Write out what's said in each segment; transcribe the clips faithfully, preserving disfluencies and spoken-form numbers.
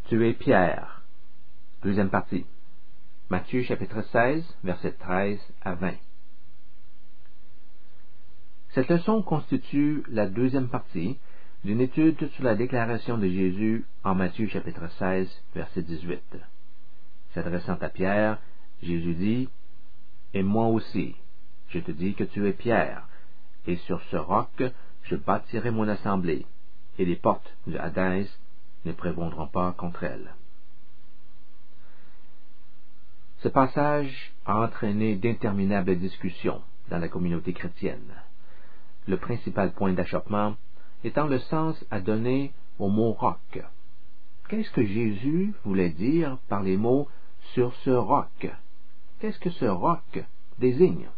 Tu es Pierre. Deuxième partie. Matthieu chapitre seize, versets treize à vingt. Cette leçon constitue la deuxième partie d'une étude sur la déclaration de Jésus en Matthieu chapitre seize, verset dix-huit. S'adressant à Pierre, Jésus dit, « Et moi aussi, je te dis que tu es Pierre, et sur ce roc je bâtirai mon assemblée, et les portes du Hadès ne prévaudront pas contre elle. » Ce passage a entraîné d'interminables discussions dans la communauté chrétienne, le principal point d'achoppement étant le sens à donner au mot roc. Qu'est-ce que Jésus voulait dire par les mots « sur ce roc » ? Qu'est-ce que ce roc désigne?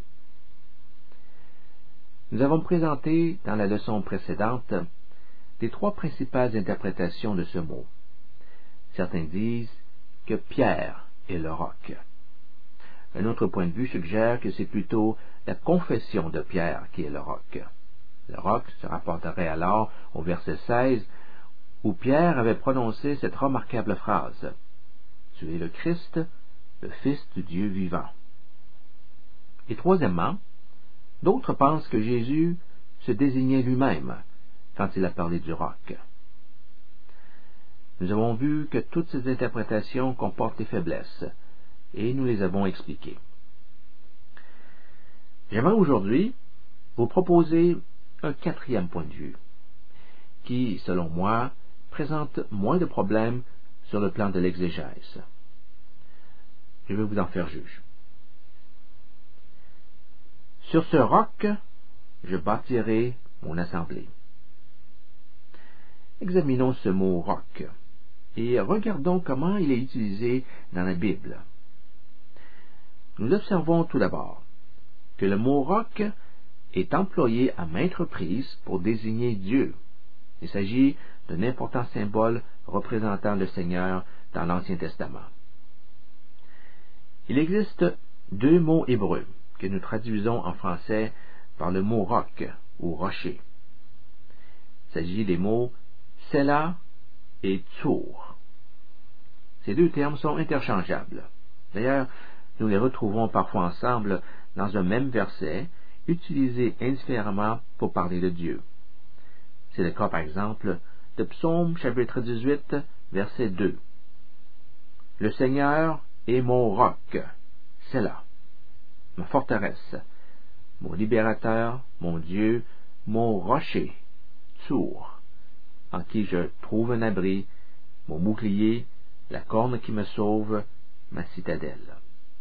Nous avons présenté dans la leçon précédente les trois principales interprétations de ce mot. Certains disent que Pierre est le roc. Un autre point de vue suggère que c'est plutôt la confession de Pierre qui est le roc. Le roc se rapporterait alors au verset seize, où Pierre avait prononcé cette remarquable phrase « Tu es le Christ, le Fils du Dieu vivant ». Et troisièmement, d'autres pensent que Jésus se désignait lui-même quand il a parlé du roc. Nous avons vu que toutes ces interprétations comportent des faiblesses, et nous les avons expliquées. J'aimerais aujourd'hui vous proposer un quatrième point de vue, qui, selon moi, présente moins de problèmes sur le plan de l'exégèse. Je vais vous en faire juge. Sur ce roc, je bâtirai mon assemblée. Examinons ce mot roc et regardons comment il est utilisé dans la Bible. Nous observons tout d'abord que le mot roc est employé à maintes reprises pour désigner Dieu. Il s'agit d'un important symbole représentant le Seigneur dans l'Ancien Testament. Il existe deux mots hébreux que nous traduisons en français par le mot roc ou rocher. Il s'agit des mots Séla et Tsour. Ces deux termes sont interchangeables. D'ailleurs, nous les retrouvons parfois ensemble dans un même verset, utilisés indifféremment pour parler de Dieu. C'est le cas, par exemple, de Psaume chapitre dix-huit, verset deux. Le Seigneur est mon roc, Séla, ma forteresse, mon libérateur, mon Dieu, mon rocher, Tsour, en qui je trouve un abri, mon bouclier, la corne qui me sauve, ma citadelle.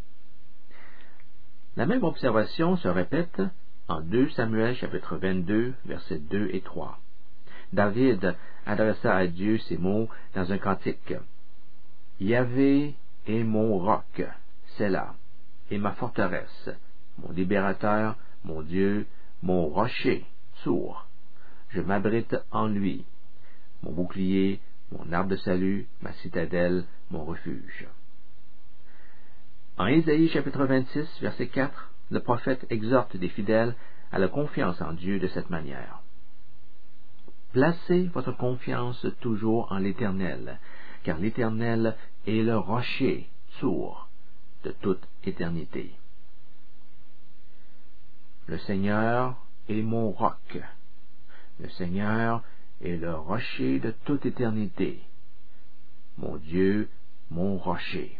La même observation se répète en deux Samuel chapitre vingt-deux, versets deux et trois. David adressa à Dieu ces mots dans un cantique. Yahvé est mon roc, Séla, et ma forteresse, mon libérateur, mon Dieu, mon rocher, Tsour. Je m'abrite en lui, mon bouclier, mon arbre de salut, ma citadelle, mon refuge. En Ésaïe chapitre vingt-six, verset quatre, le prophète exhorte des fidèles à la confiance en Dieu de cette manière. Placez votre confiance toujours en l'Éternel, car l'Éternel est le rocher, Tsour, de toute éternité. Le Seigneur est mon roc. Le Seigneur est le rocher de toute éternité. Mon Dieu, mon rocher.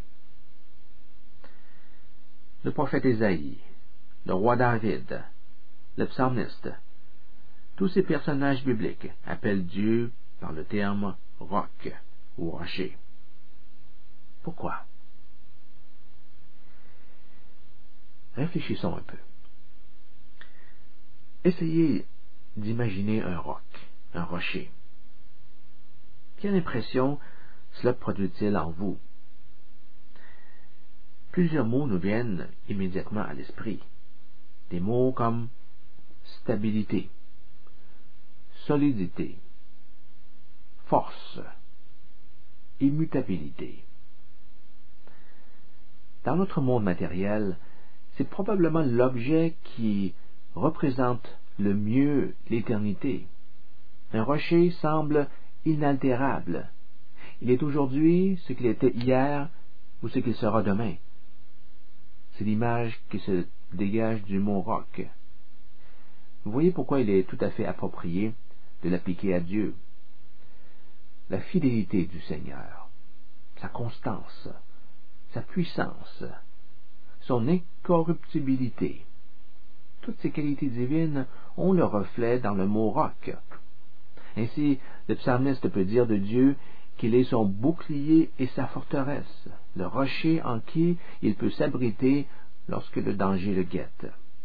Le prophète Ésaïe, le roi David, le psalmiste, tous ces personnages bibliques appellent Dieu par le terme roc ou rocher. Pourquoi? Réfléchissons un peu. Essayez d'imaginer un roc, un rocher. Quelle impression cela produit-il en vous? Plusieurs mots nous viennent immédiatement à l'esprit. Des mots comme stabilité, solidité, force, immutabilité. Dans notre monde matériel, c'est probablement l'objet qui représente le mieux l'éternité. Un rocher semble inaltérable. Il est aujourd'hui ce qu'il était hier ou ce qu'il sera demain. C'est l'image qui se dégage du mot roc. Vous voyez pourquoi il est tout à fait approprié de l'appliquer à Dieu. La fidélité du Seigneur, sa constance, sa puissance, son incorruptibilité, toutes ces qualités divines ont le reflet dans le mot roc. Ainsi, le psalmiste peut dire de Dieu qu'il est son bouclier et sa forteresse, le rocher en qui il peut s'abriter lorsque le danger le guette.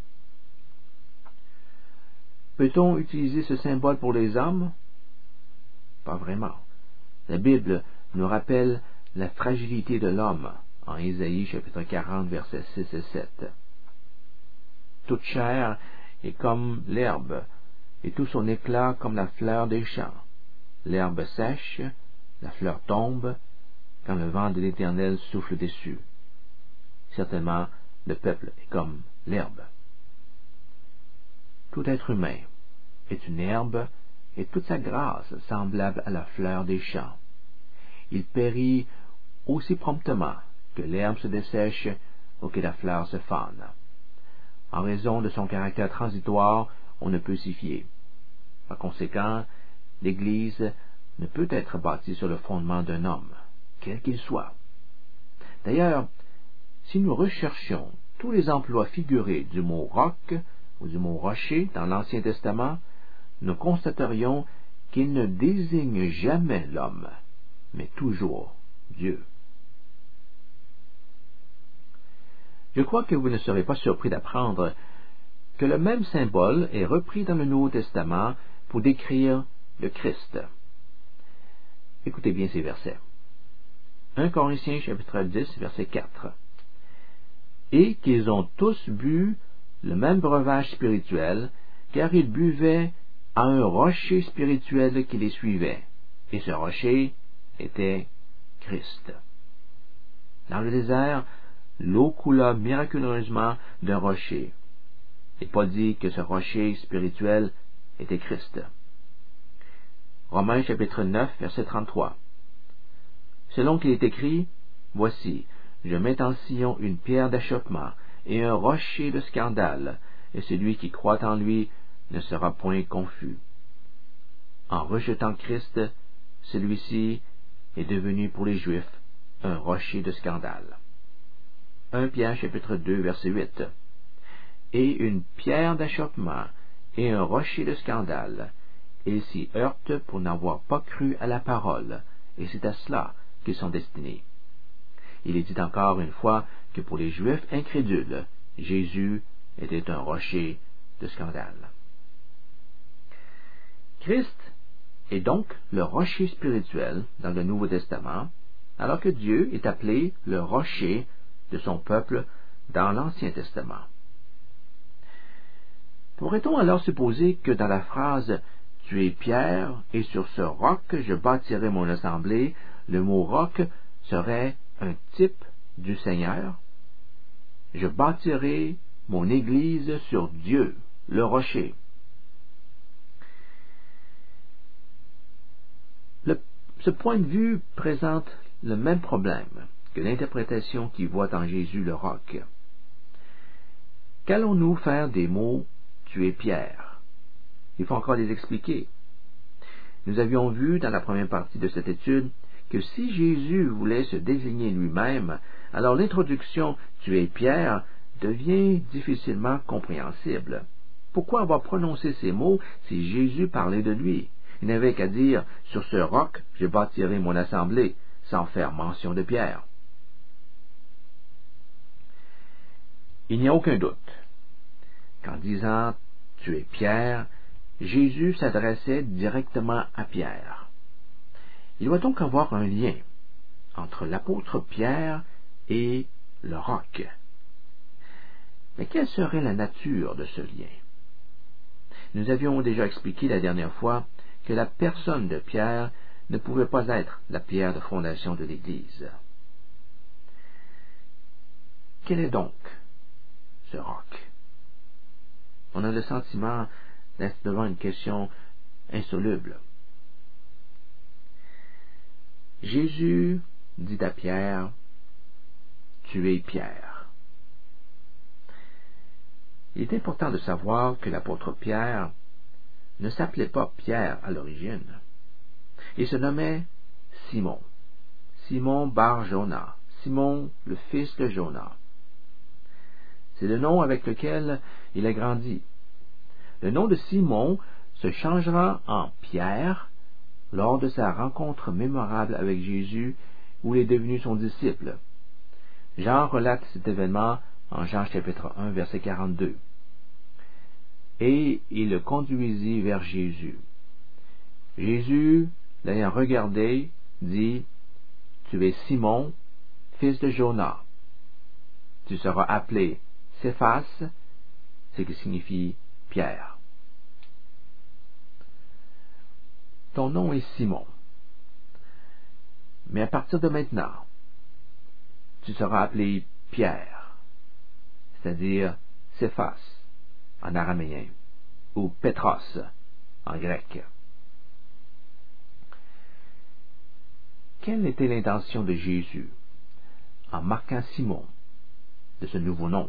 Peut-on utiliser ce symbole pour les hommes? Pas vraiment. La Bible nous rappelle la fragilité de l'homme en Ésaïe chapitre quarante versets six et sept. Toute chair est comme l'herbe, et tout son éclat comme la fleur des champs. L'herbe sèche, la fleur tombe, quand le vent de l'Éternel souffle dessus. Certainement, le peuple est comme l'herbe. Tout être humain est une herbe, et toute sa grâce semblable à la fleur des champs. Il périt aussi promptement que l'herbe se dessèche ou que la fleur se fane. En raison de son caractère transitoire, on ne peut s'y fier. Par conséquent, l'Église ne peut être bâtie sur le fondement d'un homme, quel qu'il soit. D'ailleurs, si nous recherchions tous les emplois figurés du mot roc ou du mot rocher dans l'Ancien Testament, nous constaterions qu'il ne désigne jamais l'homme, mais toujours Dieu. Je crois que vous ne serez pas surpris d'apprendre que le même symbole est repris dans le Nouveau Testament pour décrire le Christ. Écoutez bien ces versets. premier Corinthiens chapitre dix, verset quatre. Et qu'ils ont tous bu le même breuvage spirituel, car ils buvaient à un rocher spirituel qui les suivait, et ce rocher était Christ. Dans le désert, l'eau coula miraculeusement d'un rocher. Et Paul dit que ce rocher spirituel était Christ. Romains chapitre neuf, verset trente-trois. Selon qu'il est écrit, voici, je mets en Sion une pierre d'achoppement et un rocher de scandale, et celui qui croit en lui ne sera point confus. En rejetant Christ, celui-ci est devenu pour les Juifs un rocher de scandale. premier Pierre chapitre deux, verset huit. Et une pierre d'achoppement et un rocher de scandale, ils s'y heurtent pour n'avoir pas cru à la parole, et c'est à cela qu'ils sont destinés. Il est dit encore une fois que pour les Juifs incrédules, Jésus était un rocher de scandale. Christ est donc le rocher spirituel dans le Nouveau Testament, alors que Dieu est appelé le rocher de son peuple dans l'Ancien Testament. Pourrait-on alors supposer que dans la phrase « Tu es pierre, et sur ce roc je bâtirai mon assemblée », le mot « roc » serait un type du Seigneur? Je bâtirai mon Église sur Dieu, le rocher. Le, ce point de vue présente le même problème que l'interprétation qui voit en Jésus le roc. Qu'allons-nous faire des mots « tu es pierre » ? Il faut encore les expliquer. Nous avions vu dans la première partie de cette étude que si Jésus voulait se désigner lui-même, alors l'introduction « tu es pierre » devient difficilement compréhensible. Pourquoi avoir prononcé ces mots si Jésus parlait de lui? Il n'avait qu'à dire « sur ce roc je bâtirai mon assemblée » sans faire mention de pierre. Il n'y a aucun doute qu'en disant « tu es Pierre », Jésus s'adressait directement à Pierre. Il doit donc avoir un lien entre l'apôtre Pierre et le roc. Mais quelle serait la nature de ce lien? Nous avions déjà expliqué la dernière fois que la personne de Pierre ne pouvait pas être la pierre de fondation de l'Église. Quel est donc ce roc? On a le sentiment d'être devant une question insoluble. Jésus dit à Pierre, « Tu es Pierre. » Il est important de savoir que l'apôtre Pierre ne s'appelait pas Pierre à l'origine. Il se nommait Simon, Simon bar Jonas, Simon le fils de Jonas. C'est le nom avec lequel il a grandi. Le nom de Simon se changera en Pierre lors de sa rencontre mémorable avec Jésus où il est devenu son disciple. Jean relate cet événement en Jean chapitre un, verset quarante-deux. Et il le conduisit vers Jésus. Jésus, l'ayant regardé, dit, « Tu es Simon, fils de Jonas. Tu seras appelé Céphas, ce qui signifie Pierre. » Ton nom est Simon. Mais à partir de maintenant, tu seras appelé Pierre, c'est-à-dire Céphas en araméen, ou Pétros en grec. Quelle était l'intention de Jésus en marquant Simon de ce nouveau nom?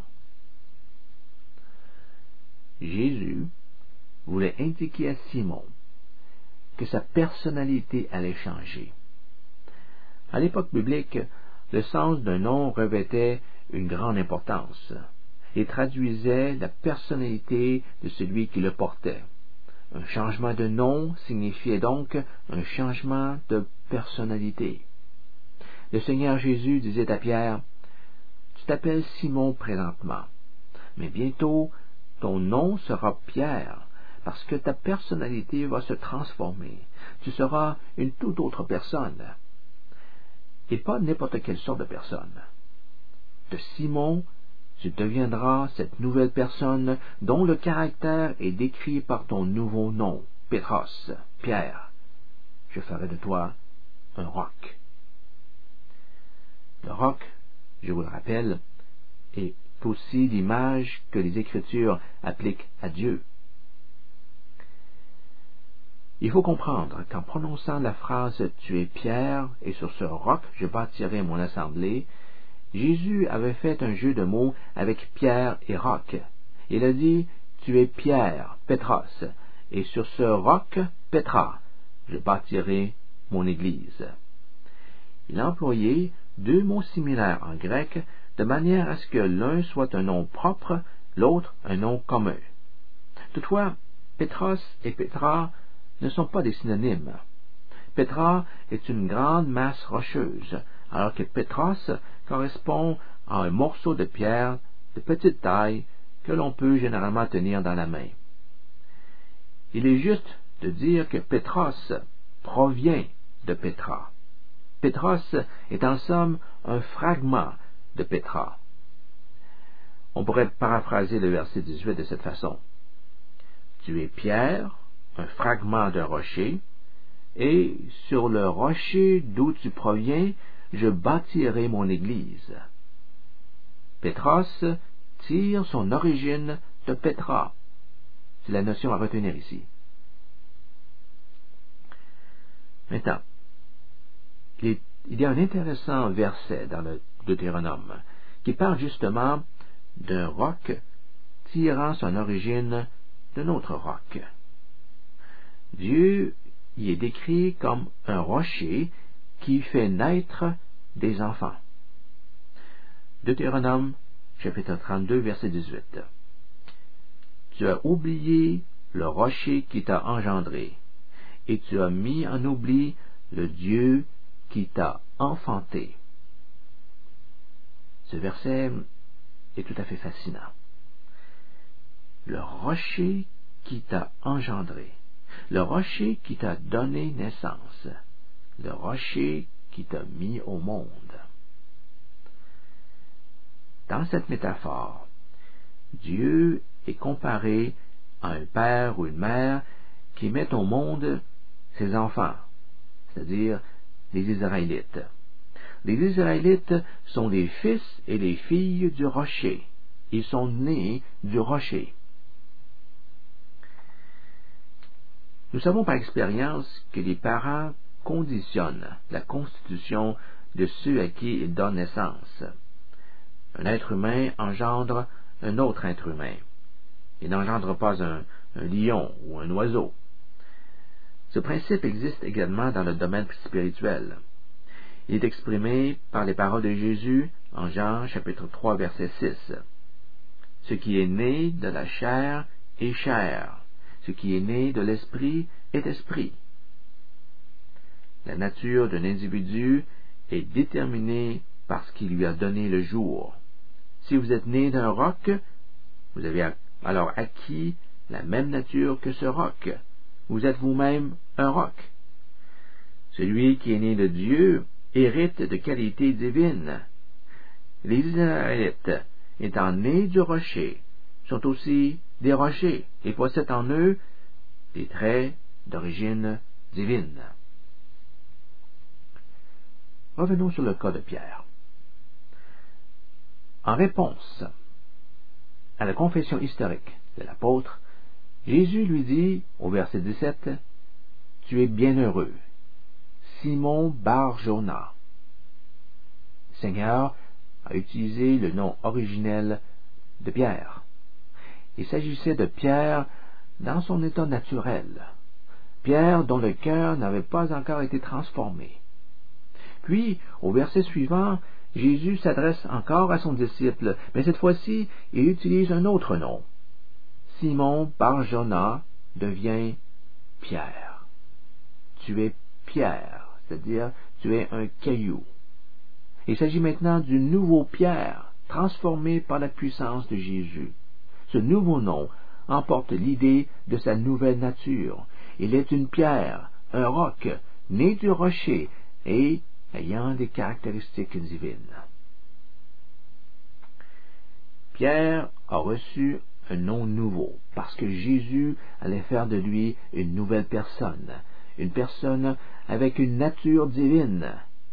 Jésus voulait indiquer à Simon que sa personnalité allait changer. À l'époque biblique, le sens d'un nom revêtait une grande importance et traduisait la personnalité de celui qui le portait. Un changement de nom signifiait donc un changement de personnalité. Le Seigneur Jésus disait à Pierre, « Tu t'appelles Simon présentement, mais bientôt ton nom sera Pierre, parce que ta personnalité va se transformer. Tu seras une toute autre personne. Et pas n'importe quelle sorte de personne. De Simon, tu deviendras cette nouvelle personne dont le caractère est décrit par ton nouveau nom, Pétros, Pierre. Je ferai de toi un roc. » Le roc, je vous le rappelle, est aussi l'image que les Écritures appliquent à Dieu. Il faut comprendre qu'en prononçant la phrase « Tu es Pierre, et sur ce roc je bâtirai mon assemblée », Jésus avait fait un jeu de mots avec Pierre et roc. Il a dit « Tu es Pierre, Pétros, et sur ce roc, Pétra, je bâtirai mon Église. » Il a employé deux mots similaires en grec de manière à ce que l'un soit un nom propre, l'autre un nom commun. Toutefois, Pétros et Pétra ne sont pas des synonymes. Pétra est une grande masse rocheuse, alors que Pétros correspond à un morceau de pierre de petite taille que l'on peut généralement tenir dans la main. Il est juste de dire que Pétros provient de Pétra. Pétros est en somme un fragment de Pétra. On pourrait paraphraser le verset dix-huit de cette façon. Tu es Pierre, un fragment d'un rocher, et sur le rocher d'où tu proviens, je bâtirai mon Église. Pétros tire son origine de Pétra. C'est la notion à retenir ici. Maintenant, il, est, il y a un intéressant verset dans le Deutéronome qui parle justement d'un roc tirant son origine d'un autre roc. Dieu y est décrit comme un rocher qui fait naître des enfants. Deutéronome, chapitre trente-deux, verset dix-huit. Tu as oublié le rocher qui t'a engendré, et tu as mis en oubli le Dieu qui t'a enfanté. Ce verset est tout à fait fascinant. Le rocher qui t'a engendré, le rocher qui t'a donné naissance, le rocher qui t'a mis au monde. Dans cette métaphore, Dieu est comparé à un père ou une mère qui met au monde ses enfants, c'est-à-dire les Israélites. Les Israélites sont les fils et les filles du rocher. Ils sont nés du rocher. Nous savons par expérience que les parents conditionne la constitution de ceux à qui il donne naissance. Un être humain engendre un autre être humain. Il n'engendre pas un, un lion ou un oiseau. Ce principe existe également dans le domaine spirituel. Il est exprimé par les paroles de Jésus en Jean chapitre trois verset six. Ce qui est né de la chair est chair, ce qui est né de l'esprit est esprit. La nature d'un individu est déterminée par ce qui lui a donné le jour. Si vous êtes né d'un roc, vous avez alors acquis la même nature que ce roc. Vous êtes vous-même un roc. Celui qui est né de Dieu hérite de qualités divines. Les Israélites, étant nés du rocher, sont aussi des rochers et possèdent en eux des traits d'origine divine. Revenons sur le cas de Pierre. En réponse à la confession historique de l'apôtre, Jésus lui dit au verset dix-sept, « Tu es bienheureux, Simon Bar-Jona. » Le Seigneur a utilisé le nom originel de Pierre. Il s'agissait de Pierre dans son état naturel, Pierre dont le cœur n'avait pas encore été transformé. Puis, au verset suivant, Jésus s'adresse encore à son disciple, mais cette fois-ci, il utilise un autre nom. Simon Bar-Jona devient Pierre. Tu es Pierre, c'est-à-dire tu es un caillou. Il s'agit maintenant du nouveau Pierre, transformé par la puissance de Jésus. Ce nouveau nom emporte l'idée de sa nouvelle nature. Il est une pierre, un roc, né du rocher et ayant des caractéristiques divines. Pierre a reçu un nom nouveau, parce que Jésus allait faire de lui une nouvelle personne, une personne avec une nature divine.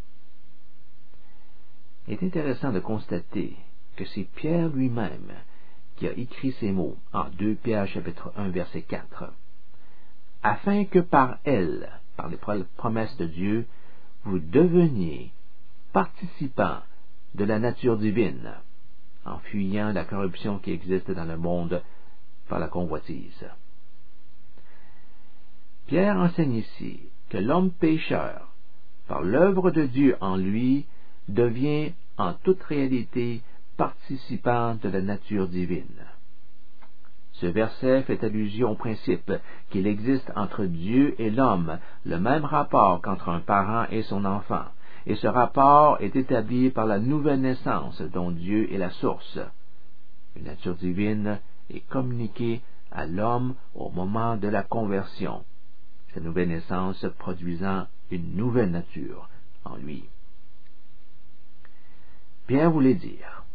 Il est intéressant de constater que c'est Pierre lui-même qui a écrit ces mots en deux Pierre chapitre un verset quatre, afin que par elle, par les promesses de Dieu, vous deveniez participants de la nature divine, en fuyant la corruption qui existe dans le monde par la convoitise. Pierre enseigne ici que l'homme pécheur, par l'œuvre de Dieu en lui, devient en toute réalité participant de la nature divine. Ce verset fait allusion au principe qu'il existe entre Dieu et l'homme le même rapport qu'entre un parent et son enfant, et ce rapport est établi par la nouvelle naissance dont Dieu est la source. Une nature divine est communiquée à l'homme au moment de la conversion, sa nouvelle naissance produisant une nouvelle nature en lui. Pierre voulait dire,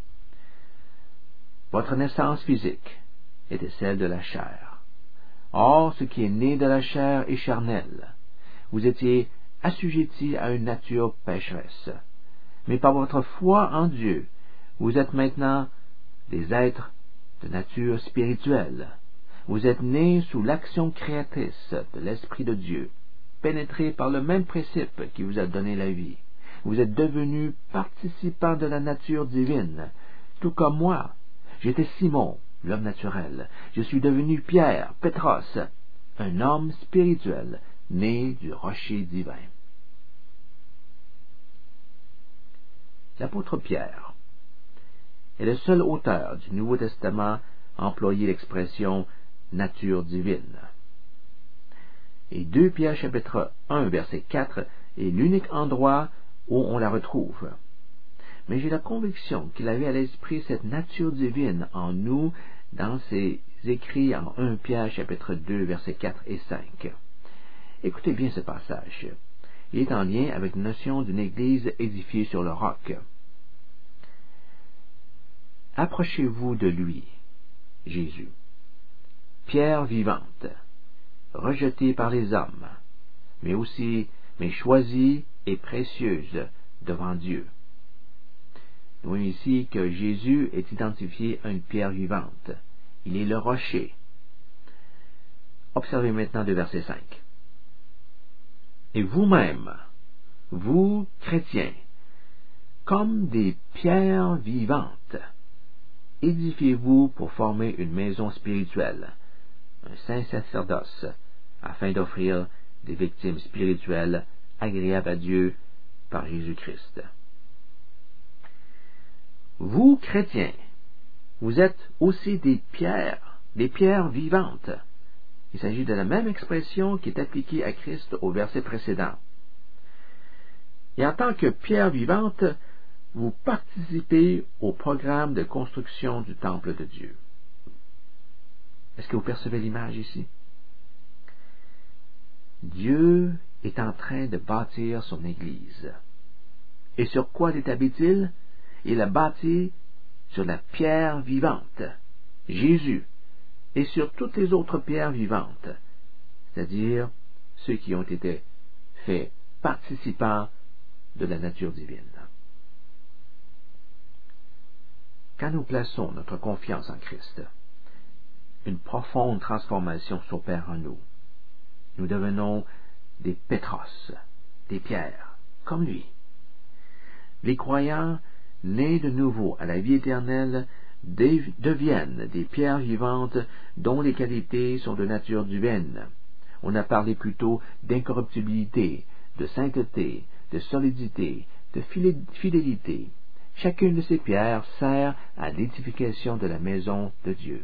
votre naissance physique était celle de la chair. Or, ce qui est né de la chair est charnel. Vous étiez assujettis à une nature pécheresse. Mais par votre foi en Dieu, vous êtes maintenant des êtres de nature spirituelle. Vous êtes nés sous l'action créatrice de l'Esprit de Dieu, pénétrés par le même principe qui vous a donné la vie. Vous êtes devenus participants de la nature divine, tout comme moi. J'étais Simon, l'homme naturel. Je suis devenu Pierre, Pétros, un homme spirituel, né du rocher divin. L'apôtre Pierre est le seul auteur du Nouveau Testament à employer l'expression « nature divine ». Et deux Pierre chapitre un verset quatre est l'unique endroit où on la retrouve. Mais j'ai la conviction qu'il avait à l'esprit cette nature divine en nous dans ses écrits en un Pierre chapitre deux versets quatre et cinq. Écoutez bien ce passage. Il est en lien avec la notion d'une église édifiée sur le roc. Approchez-vous de lui, Jésus, pierre vivante, rejetée par les hommes, mais aussi mais choisie et précieuse devant Dieu. Nous voyons ici que Jésus est identifié à une pierre vivante. Il est le rocher. Observez maintenant le verset cinq. Et vous-même, vous, chrétiens, comme des pierres vivantes, édifiez-vous pour former une maison spirituelle, un saint sacerdoce, afin d'offrir des victimes spirituelles agréables à Dieu par Jésus-Christ. Vous, chrétiens, vous êtes aussi des pierres, des pierres vivantes. Il s'agit de la même expression qui est appliquée à Christ au verset précédent. Et en tant que pierre vivante, vous participez au programme de construction du temple de Dieu. Est-ce que vous percevez l'image ici? Dieu est en train de bâtir son Église. Et sur quoi l'établit-il? Il l'a bâti sur la pierre vivante, Jésus, et sur toutes les autres pierres vivantes, c'est-à-dire ceux qui ont été faits participants de la nature divine. Quand nous plaçons notre confiance en Christ, une profonde transformation s'opère en nous. Nous devenons des pétros, des pierres, comme lui. Les croyants, nés de nouveau à la vie éternelle, deviennent des pierres vivantes dont les qualités sont de nature divine. On a parlé plutôt d'incorruptibilité, de sainteté, de solidité, de fidélité. Chacune de ces pierres sert à l'édification de la maison de Dieu.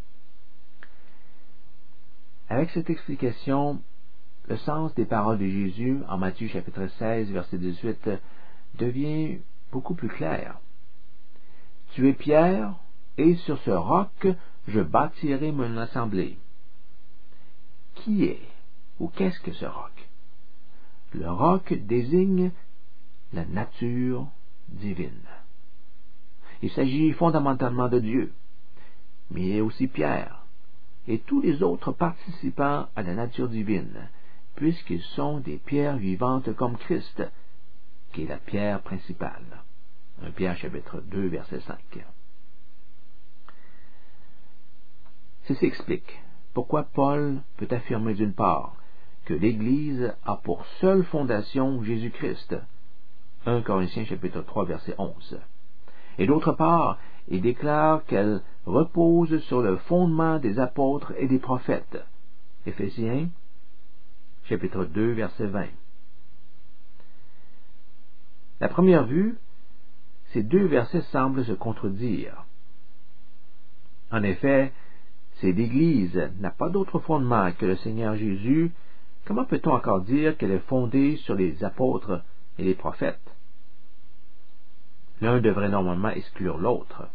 Avec cette explication, le sens des paroles de Jésus en Matthieu chapitre seize, verset dix-huit, devient beaucoup plus clair. Tu es Pierre, et sur ce roc, je bâtirai mon assemblée. Qui est, ou qu'est-ce que ce roc? Le roc désigne la nature divine. Il s'agit fondamentalement de Dieu, mais il est aussi Pierre, et tous les autres participants à la nature divine, puisqu'ils sont des pierres vivantes comme Christ, qui est la pierre principale. un Pierre chapitre deux, verset cinq. Ceci explique pourquoi Paul peut affirmer d'une part que l'Église a pour seule fondation Jésus-Christ, un Corinthiens chapitre trois, verset onze, et d'autre part, il déclare qu'elle repose sur le fondement des apôtres et des prophètes, Éphésiens chapitre deux, verset vingt. À première vue, ces deux versets semblent se contredire. En effet, si l'Église n'a pas d'autre fondement que le Seigneur Jésus, comment peut-on encore dire qu'elle est fondée sur les apôtres et les prophètes? L'un devrait normalement exclure l'autre.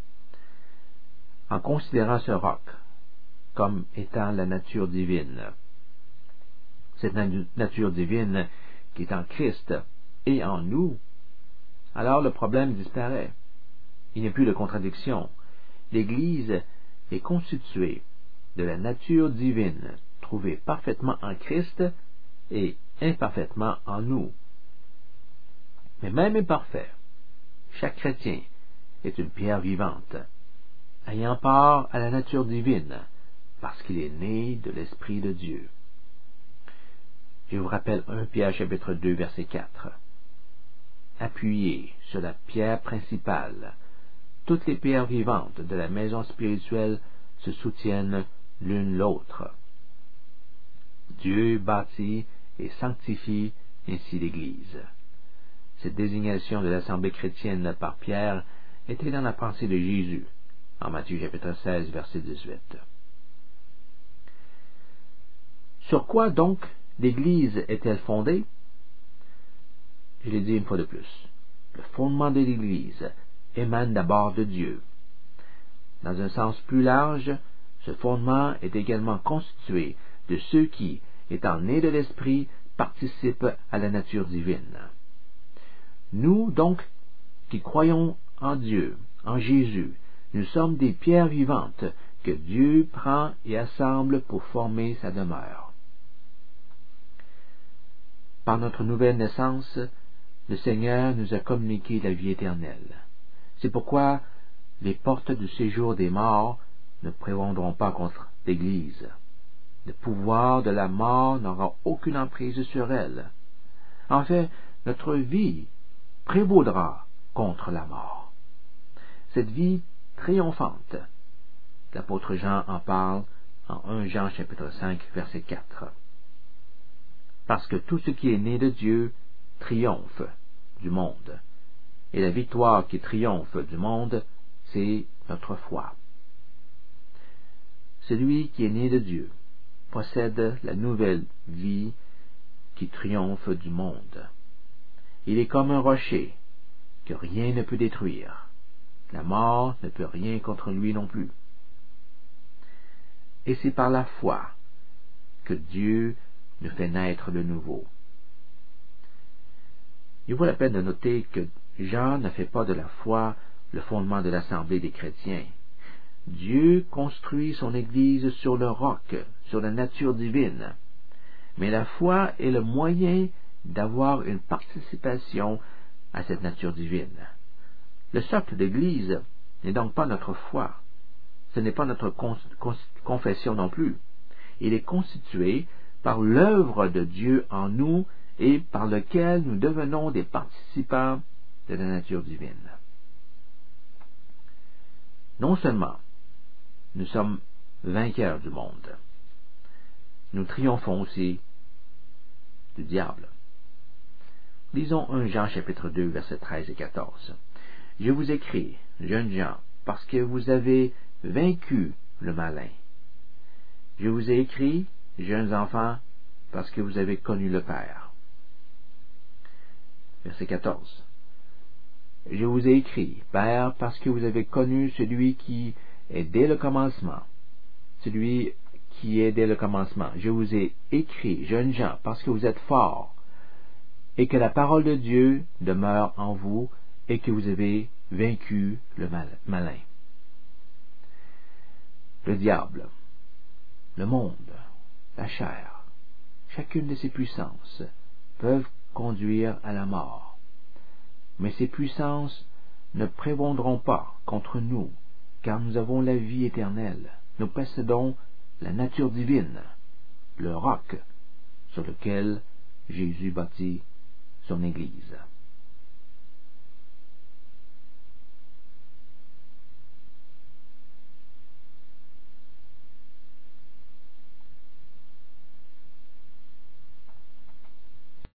En considérant ce roc comme étant la nature divine, cette nature divine qui est en Christ et en nous, alors le problème disparaît. Il n'y a plus de contradiction. L'Église est constituée de la nature divine trouvée parfaitement en Christ et imparfaitement en nous. Mais même imparfait, chaque chrétien est une pierre vivante, ayant part à la nature divine, parce qu'il est né de l'Esprit de Dieu. Je vous rappelle un Pierre chapitre deux, verset quatre. Appuyé sur la pierre principale, toutes les pierres vivantes de la maison spirituelle se soutiennent l'une l'autre. Dieu bâtit et sanctifie ainsi l'Église. Cette désignation de l'assemblée chrétienne par Pierre était dans la pensée de Jésus, en Matthieu chapitre seize, verset dix-huit. Sur quoi donc l'Église est-elle fondée? Je l'ai dit une fois de plus. Le fondement de l'Église émane d'abord de Dieu. Dans un sens plus large, ce fondement est également constitué de ceux qui, étant nés de l'Esprit, participent à la nature divine. Nous, donc, qui croyons en Dieu, en Jésus, nous sommes des pierres vivantes que Dieu prend et assemble pour former sa demeure. Par notre nouvelle naissance, le Seigneur nous a communiqué la vie éternelle. C'est pourquoi les portes du séjour des morts ne prévaudront pas contre l'Église. Le pouvoir de la mort n'aura aucune emprise sur elle. En fait, notre vie prévaudra contre la mort. Cette vie triomphante, l'apôtre Jean en parle en premier Jean chapitre cinq, verset quatre. Parce que tout ce qui est né de Dieu triomphe du monde. Et la victoire qui triomphe du monde, c'est notre foi. Celui qui est né de Dieu possède la nouvelle vie qui triomphe du monde. Il est comme un rocher que rien ne peut détruire. La mort ne peut rien contre lui non plus. Et c'est par la foi que Dieu nous fait naître de nouveau. Il vaut la peine de noter que Jean ne fait pas de la foi le fondement de l'assemblée des chrétiens. Dieu construit son Église sur le roc, sur la nature divine. Mais la foi est le moyen d'avoir une participation à cette nature divine. Le socle d'Église n'est donc pas notre foi. Ce n'est pas notre con- con- confession non plus. Il est constitué par l'œuvre de Dieu en nous et par lequel nous devenons des participants de la nature divine. Non seulement nous sommes vainqueurs du monde, nous triomphons aussi du diable. Lisons premier Jean chapitre deux, versets treize et quatorze. Je vous écris, jeunes gens, parce que vous avez vaincu le malin. Je vous ai écrit, jeunes enfants, parce que vous avez connu le Père. Verset quatorze. Je vous ai écrit, Père, parce que vous avez connu celui qui est dès le commencement. Celui qui est dès le commencement. Je vous ai écrit, jeunes gens, parce que vous êtes forts, et que la parole de Dieu demeure en vous, et que vous avez vaincu le mal, malin. Le diable, le monde, la chair, chacune de ces puissances peuvent conduire à la mort. Mais ces puissances ne prévaudront pas contre nous, car nous avons la vie éternelle. Nous possédons la nature divine, le roc sur lequel Jésus bâtit son Église.